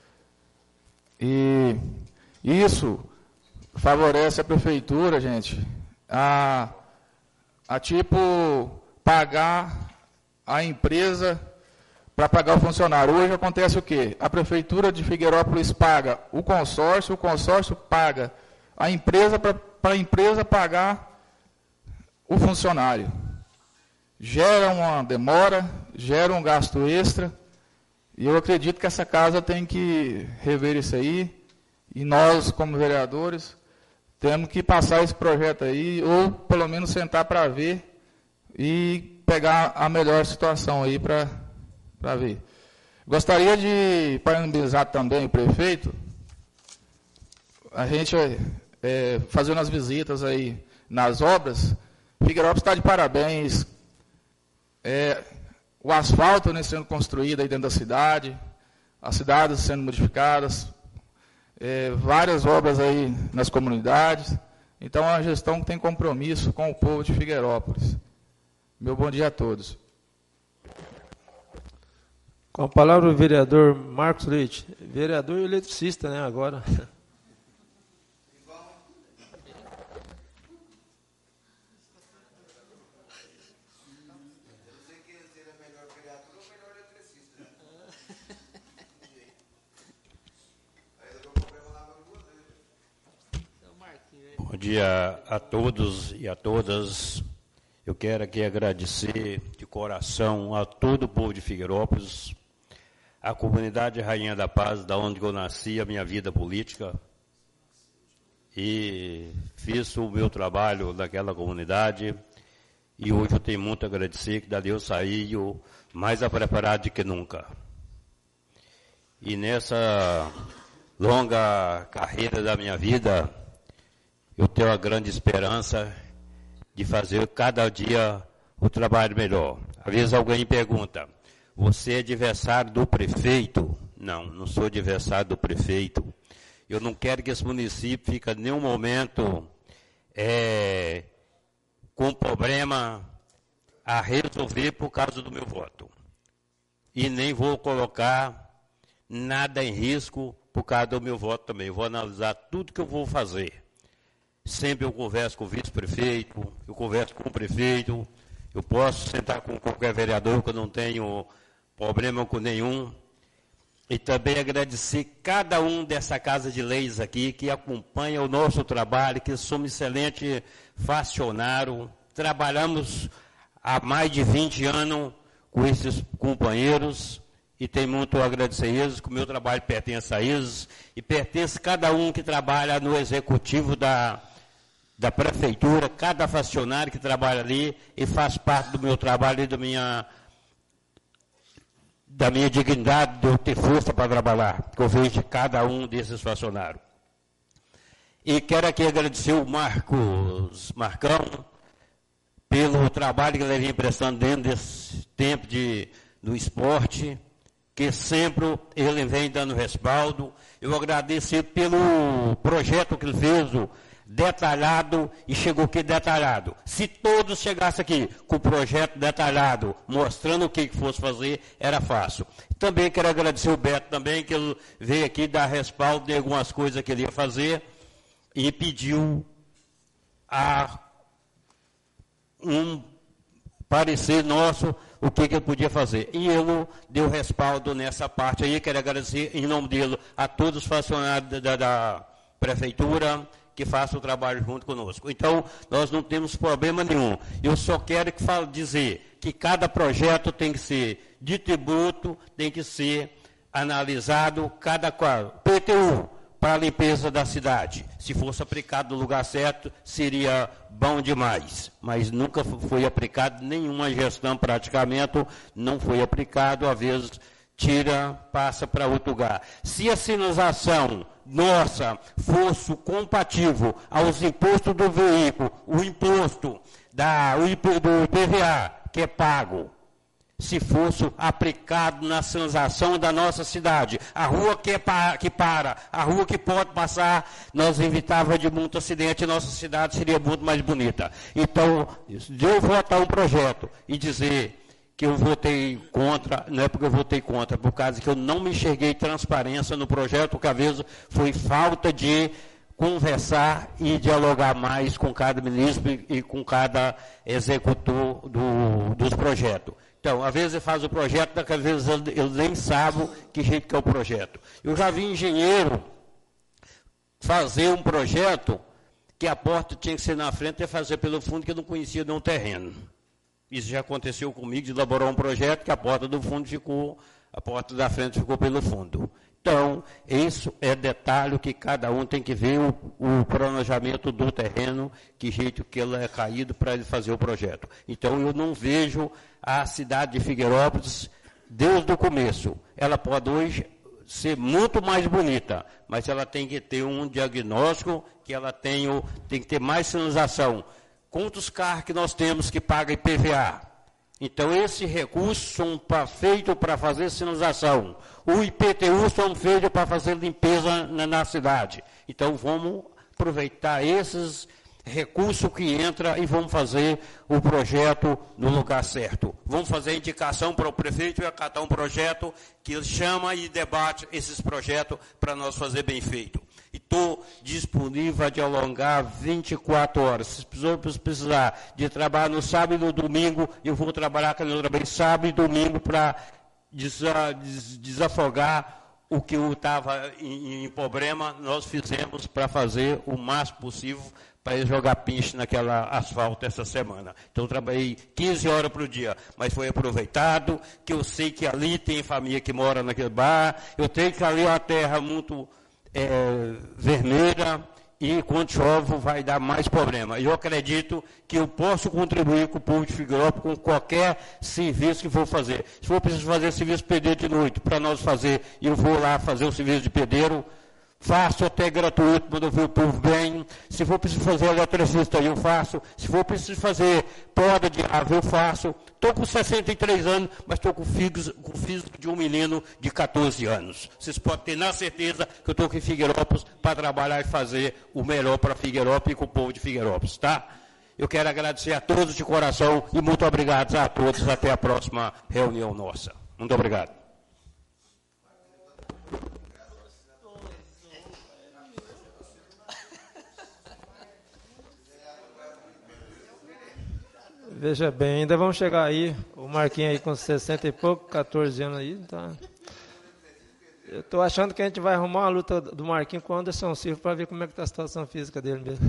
E isso favorece a prefeitura, gente, a, a tipo pagar a empresa para pagar o funcionário. Hoje acontece o quê? A prefeitura de Figueirópolis paga o consórcio, o consórcio paga a empresa para a empresa pagar o funcionário. Gera uma demora, gera um gasto extra, e eu acredito que essa casa tem que rever isso aí, e nós, como vereadores, temos que passar esse projeto aí, ou pelo menos sentar para ver, e pegar a melhor situação aí para para ver. Gostaria de parabenizar também o prefeito, a gente é, fazendo as visitas aí nas obras. Figueirópolis está de parabéns. É, o asfalto, né, sendo construído aí dentro da cidade, as cidades sendo modificadas, é, várias obras aí nas comunidades. Então, é uma gestão que tem compromisso com o povo de Figueirópolis. Meu bom dia a todos. Com a palavra o vereador Marcos Leite, vereador e eletricista, né, agora. Bom dia a todos e a todas. Eu quero aqui agradecer de coração a todo o povo de Figueirópolis, a comunidade Rainha da Paz, da onde eu nasci, a minha vida política, e fiz o meu trabalho naquela comunidade, e hoje eu tenho muito a agradecer que dali eu saí eu mais preparado que nunca. E nessa longa carreira da minha vida, eu tenho a grande esperança de fazer cada dia o trabalho melhor. Às vezes alguém pergunta, você é adversário do prefeito? Não, não sou adversário do prefeito. Eu não quero que esse município fique em nenhum momento é, com problema a resolver por causa do meu voto. E nem vou colocar nada em risco por causa do meu voto também. Eu vou analisar tudo que eu vou fazer. Sempre eu converso com o vice-prefeito, eu converso com o prefeito, eu posso sentar com qualquer vereador que eu não tenho problema com nenhum. E também agradecer cada um dessa Casa de Leis aqui, que acompanha o nosso trabalho, que somos excelente funcionário. Trabalhamos há mais de vinte anos com esses companheiros, e tenho muito a agradecer a eles, que o meu trabalho pertence a eles, e pertence a cada um que trabalha no executivo da, da prefeitura, cada funcionário que trabalha ali, e faz parte do meu trabalho e da minha... da minha dignidade de eu ter força para trabalhar, que eu vejo cada um desses funcionários. E quero aqui agradecer o Marcos Marcão pelo trabalho que ele vem prestando dentro desse tempo de, do esporte, que sempre ele vem dando respaldo. Eu agradeço pelo projeto que ele fez, o detalhado, e chegou aqui detalhado. Se todos chegassem aqui com o projeto detalhado, mostrando o que fosse fazer, era fácil. Também quero agradecer o Beto também, que ele veio aqui dar respaldo de algumas coisas que ele ia fazer, e pediu a um parecer nosso o que, que ele podia fazer. E ele deu respaldo nessa parte aí. Quero agradecer em nome dele a todos os funcionários da, da prefeitura, que faça o trabalho junto conosco. Então, nós não temos problema nenhum. Eu só quero que fale, dizer que cada projeto tem que ser de tributo, tem que ser analisado cada qual. P T U, para a limpeza da cidade. Se fosse aplicado no lugar certo, seria bom demais. Mas nunca foi aplicado, nenhuma gestão praticamente não foi aplicado, às vezes tira, passa para outro lugar. Se a sinalização nossa fosse compatível aos impostos do veículo, o imposto da, o, do I P V A, que é pago, se fosse aplicado na sinalização da nossa cidade, a rua que, é pa, que para, a rua que pode passar, nós evitava de muito acidente, e nossa cidade seria muito mais bonita. Então, de eu votar um projeto e dizer que eu votei contra, não é porque eu votei contra, por causa que eu não me enxerguei transparência no projeto, que às vezes foi falta de conversar e dialogar mais com cada ministro e com cada executor do, dos projetos. Então, às vezes ele faz o projeto, às vezes ele, ele nem sabe que jeito que é o projeto. Eu já vi engenheiro fazer um projeto que a porta tinha que ser na frente e fazer pelo fundo, que eu não conhecia nenhum terreno. Isso já aconteceu comigo, de elaborar um projeto que a porta do fundo ficou, a porta da frente ficou pelo fundo. Então, isso é detalhe que cada um tem que ver o, o planejamento do terreno, que jeito que ele é caído para ele fazer o projeto. Então, eu não vejo a cidade de Figueirópolis, desde o começo. Ela pode hoje ser muito mais bonita, mas ela tem que ter um diagnóstico, que ela tem, o, tem que ter mais sinalização. Quantos carros que nós temos que pagam I P V A? Então, esses recursos são feitos para fazer sinalização. O I P T U são feitos para fazer limpeza na, na cidade. Então, vamos aproveitar esses recursos que entram e vamos fazer o projeto no lugar certo. Vamos fazer indicação para o prefeito e acatar um projeto que ele chama e debate esses projetos para nós fazer bem feito. E estou disponível a dialogar vinte e quatro horas. Se precisar de trabalhar no sábado e no domingo, eu vou trabalhar também sábado e domingo para desafogar o que estava em, em problema. Nós fizemos para fazer o máximo possível para jogar pinche naquela asfalto essa semana. Então, eu trabalhei quinze horas por dia, mas foi aproveitado, que eu sei que ali tem família que mora naquele bar, eu tenho que ali é uma terra muito é, vermelha, e quando chove vai dar mais problema. Eu acredito que eu posso contribuir com o povo de Figueirópolis com qualquer serviço que for fazer. Se for preciso fazer serviço de pedreiro de noite, para nós fazer, eu vou lá fazer o serviço de pedreiro, faço até gratuito, quando eu ver o povo bem. Se for preciso fazer eletricista, eu faço. Se for preciso fazer poda de árvore, eu faço. Estou com sessenta e três anos, mas estou com o físico de um menino de catorze anos. Vocês podem ter na certeza que eu estou aqui em Figueirópolis para trabalhar e fazer o melhor para Figueirópolis e com o povo de Figueirópolis, tá? Eu quero agradecer a todos de coração e muito obrigado a todos. Até a próxima reunião nossa. Muito obrigado. Veja bem, ainda vamos chegar aí, o Marquinhos aí com sessenta e pouco, catorze anos aí, tá? Eu estou achando que a gente vai arrumar uma luta do Marquinhos com o Anderson Silva para ver como é que está a situação física dele mesmo.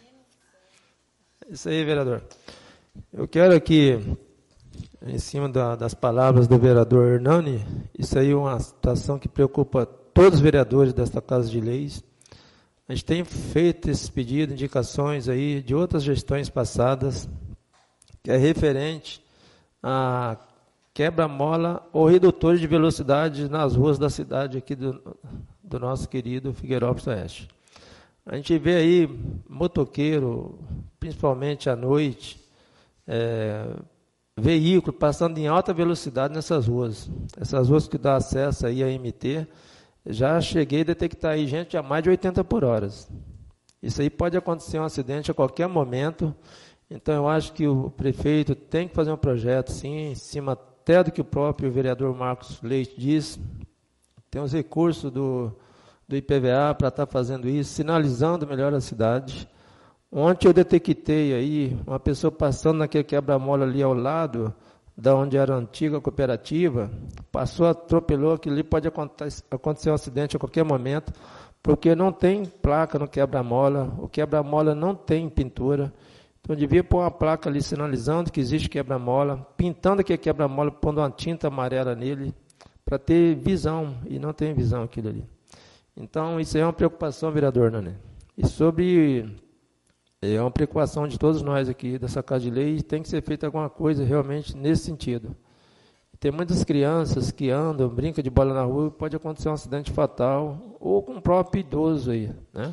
Isso aí, vereador. Eu quero aqui, em cima da, das palavras do vereador Hernani, isso aí é uma situação que preocupa todos os vereadores desta Casa de Leis. A gente tem feito esse pedido, indicações aí de outras gestões passadas, que é referente a quebra-mola ou redutores de velocidade nas ruas da cidade aqui do, do nosso querido Figueirópolis Oeste. A gente vê aí motoqueiro, principalmente à noite, é, veículo passando em alta velocidade nessas ruas. Essas ruas que dão acesso aí a M T, já cheguei a detectar aí gente a mais de oitenta por hora. Isso aí pode acontecer um acidente a qualquer momento. Então, eu acho que o prefeito tem que fazer um projeto, sim, em cima até do que o próprio vereador Marcos Leite diz. Tem os recursos do, do I P V A para estar fazendo isso, sinalizando melhor a cidade. Ontem eu detectei aí uma pessoa passando naquele quebra-mola ali ao lado, da onde era a antiga cooperativa, passou, atropelou, aquilo ali pode acontecer um acidente a qualquer momento, porque não tem placa no quebra-mola, o quebra-mola não tem pintura. Então, devia pôr uma placa ali sinalizando que existe quebra-mola, pintando aquele quebra-mola, pondo uma tinta amarela nele, para ter visão, e não tem visão aquilo ali. Então, isso aí é uma preocupação, vereador Nané. E sobre... É uma preocupação de todos nós aqui dessa Casa de Lei, e tem que ser feita alguma coisa realmente nesse sentido. Tem muitas crianças que andam, brincam de bola na rua, e pode acontecer um acidente fatal, ou com o próprio idoso aí, né?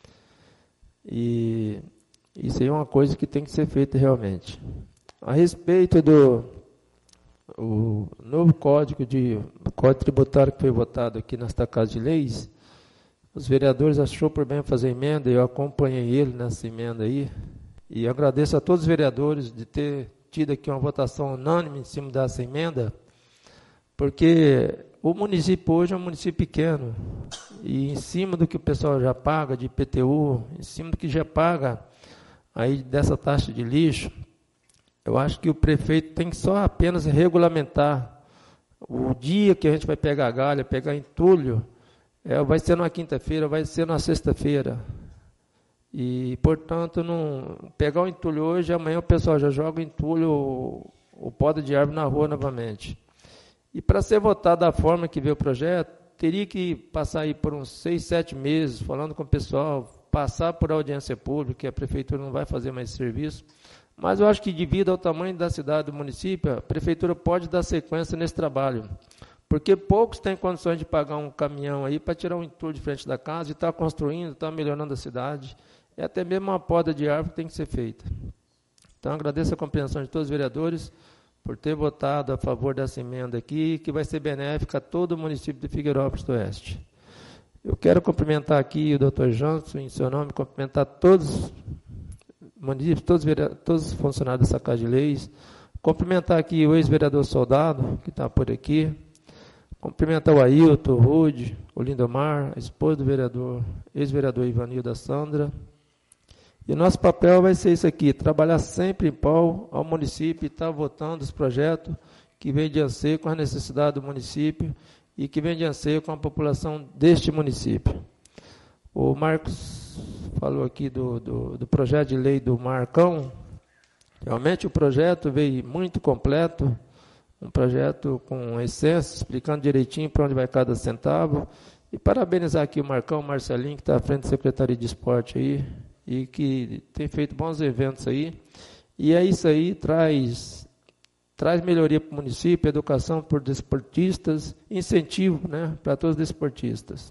E... isso aí é uma coisa que tem que ser feita realmente. A respeito do o novo código, de, código tributário que foi votado aqui nesta Casa de Leis, os vereadores achou por bem fazer emenda, eu acompanhei ele nessa emenda aí, e agradeço a todos os vereadores de ter tido aqui uma votação unânime em cima dessa emenda, porque o município hoje é um município pequeno, e em cima do que o pessoal já paga de I P T U, em cima do que já paga aí dessa taxa de lixo, eu acho que o prefeito tem que só apenas regulamentar o dia que a gente vai pegar galha, pegar entulho, é, vai ser numa quinta-feira, vai ser na sexta-feira. E, portanto, não pegar o entulho hoje, amanhã o pessoal já joga o entulho, o, o poda de árvore na rua novamente. E para ser votado da forma que veio o projeto, teria que passar aí por uns seis, sete meses, falando com o pessoal, passar por audiência pública, que a prefeitura não vai fazer mais serviço. Mas eu acho que, devido ao tamanho da cidade, do município, a prefeitura pode dar sequência nesse trabalho. Porque poucos têm condições de pagar um caminhão aí para tirar um entulho de frente da casa, e estar tá construindo, estar tá melhorando a cidade. E até mesmo uma poda de árvore que tem que ser feita. Então, agradeço a compreensão de todos os vereadores por ter votado a favor dessa emenda aqui, que vai ser benéfica a todo o município de Figueirópolis do Oeste. Eu quero cumprimentar aqui o doutor Johnson, em seu nome, cumprimentar todos, todos, todos os funcionários dessa Casa de Leis, cumprimentar aqui o ex-vereador Soldado, que está por aqui, cumprimentar o Ailton, o Rude, o Lindomar, a esposa do vereador, ex-vereador Ivanildo da Sandra. E o nosso papel vai ser isso aqui, trabalhar sempre em prol ao município e estar votando os projetos que vêm de anseio com a necessidade do município e que vem de anseio com a população deste município. O Marcos falou aqui do, do, do projeto de lei do Marcão. Realmente o projeto veio muito completo, um projeto com essência, explicando direitinho para onde vai cada centavo. E parabenizar aqui o Marcão, o Marcelinho, que está à frente da Secretaria de Esporte aí, e que tem feito bons eventos aí. E é isso aí, traz... traz melhoria para o município, educação por desportistas, incentivo, né, para todos os desportistas.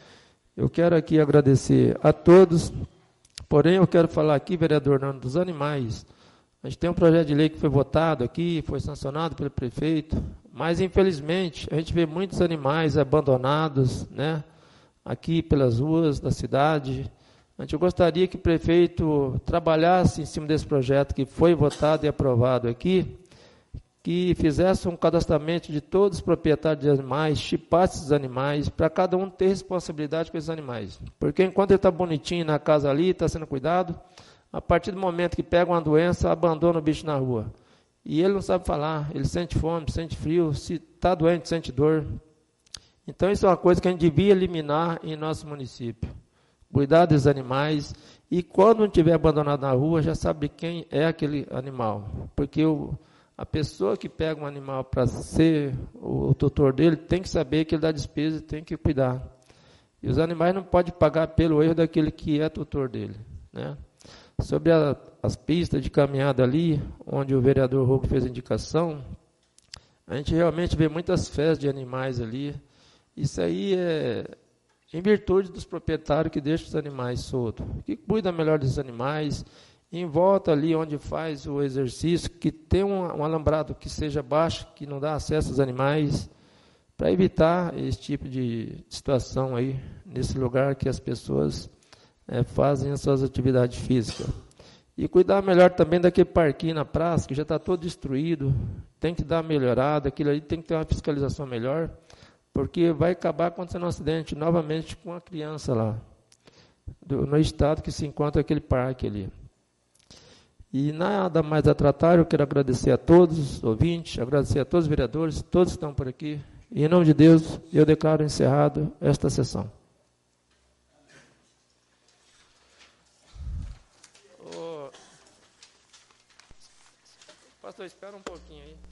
Eu quero aqui agradecer a todos, porém eu quero falar aqui, vereador Nando, dos animais. A gente tem um projeto de lei que foi votado aqui, foi sancionado pelo prefeito, mas infelizmente a gente vê muitos animais abandonados, né, aqui pelas ruas da cidade. A gente gostaria que o prefeito trabalhasse em cima desse projeto que foi votado e aprovado aqui, que fizesse um cadastramento de todos os proprietários de animais, chipasse esses animais, para cada um ter responsabilidade com esses animais. Porque enquanto ele está bonitinho na casa ali, está sendo cuidado, a partir do momento que pega uma doença, abandona o bicho na rua. E ele não sabe falar, ele sente fome, sente frio, se está doente, sente dor. Então, isso é uma coisa que a gente devia eliminar em nosso município. Cuidar dos animais. E quando não estiver abandonado na rua, já sabe quem é aquele animal. Porque o, a pessoa que pega um animal para ser o, o tutor dele, tem que saber que ele dá despesa e tem que cuidar. E os animais não podem pagar pelo erro daquele que é tutor dele, né? Sobre a, as pistas de caminhada ali, onde o vereador Rogo fez a indicação, a gente realmente vê muitas fezes de animais ali. Isso aí é em virtude dos proprietários que deixam os animais soltos, que cuidam melhor dos animais, em volta ali onde faz o exercício, que tem um, um alambrado que seja baixo, que não dá acesso aos animais, para evitar esse tipo de situação aí, nesse lugar que as pessoas é, fazem as suas atividades físicas. E cuidar melhor também daquele parquinho na praça, que já está todo destruído, tem que dar uma melhorada, aquilo ali tem que ter uma fiscalização melhor, porque vai acabar acontecendo um acidente novamente com a criança lá, do, no estado que se encontra aquele parque ali. E nada mais a tratar, eu quero agradecer a todos os ouvintes, agradecer a todos os vereadores, todos que estão por aqui. E, em nome de Deus, eu declaro encerrado esta sessão. Ô, pastor, espera um pouquinho aí.